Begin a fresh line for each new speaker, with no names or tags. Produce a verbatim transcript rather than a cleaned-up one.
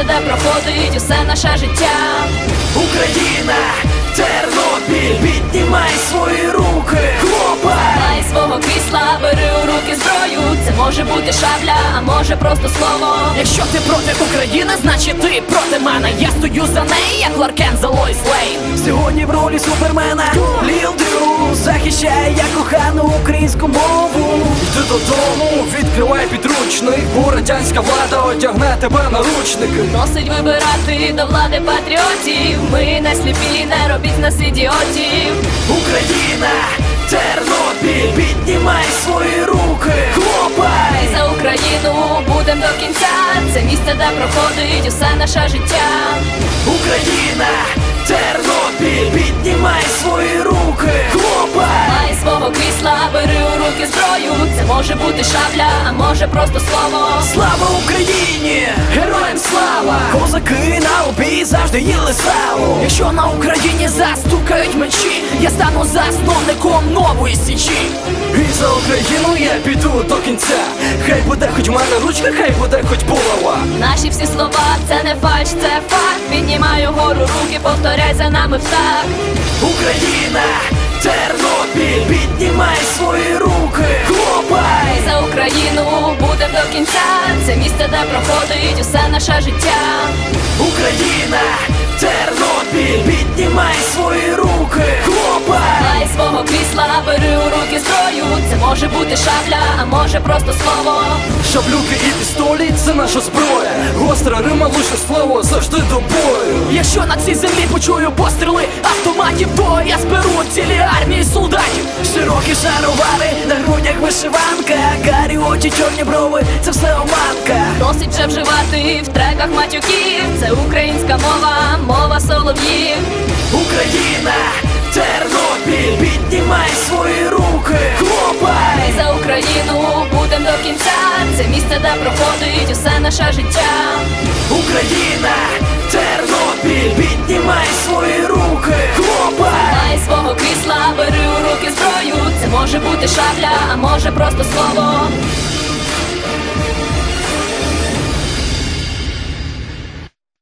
де проходить усе наше життя.
Україна, Тернопіль, піднімай свої руки, хлопай!
Май свого крісла, бери у руки зброю. Це може бути шабля, а може просто слово.
Якщо ти проти України, значить ти проти мене. Я стою за неї, як Кларк Кент за Лоїс Лейн. Сьогодні в ролі супермена Ліл Дрю захищає я кохану українську мову. Йди додому, відкривай підручник, бо радянська влада одягне тебе на ручники.
Носить вибирати до влади патріотів. Ми не сліпі, не робіть з нас ідіотів.
Україна, Тернопіль, піднімай свої руки, хлопай!
За Україну будем до кінця. Це місце, де проходить усе наше життя.
Україна, Тернопіль, піднімай свої руки, хлопай!
Май свого крісла, бери у руки зброю. Це може бути шабля, а може просто слово.
Слава Україні! Героям слава! Козаки на обій завжди їли сало. Якщо на Україні застукають мечі, я стану засновником нової січі. І за Україну я піду до кінця. Хай буде хоч в мене ручка, хай буде хоч булава.
Наші всі слова, це не фальш, це факт. Піднімай угору руки, повторяй за нами в такт.
Україна, Тернопіль, піднімай свої руки, хлопай!
За Україну будем до кінця. Це місце, де проходить усе наше життя.
Україна, Тернопіль, піднімай свої руки, хлопай!
Май свого крісла, бери у руки зброю. Це може бути шабля, а може просто слово.
Шаблюки і пістолі – це наша зброя. Гостра рима, лучше слово, завжди до бою. Якщо на цій землі почую постріли автоматів, то я зберу цілі армії солдатів. Широкі шаровари, на грудях вишиванка, карі очі, чорні брови – це все оманка.
Досить вже вживати в треках матюків. Це українська мова, мова солов'їв.
Україна, Тернопіль, піднімай свої руки, хлопай!
За Україну будем до кінця. Це місце, де проходить усе наше життя.
Україна, Тернопіль, піднімай свої руки, хлопай!
Май свого крісла, бери у руки зброю. Це може бути шабля, а може просто слово.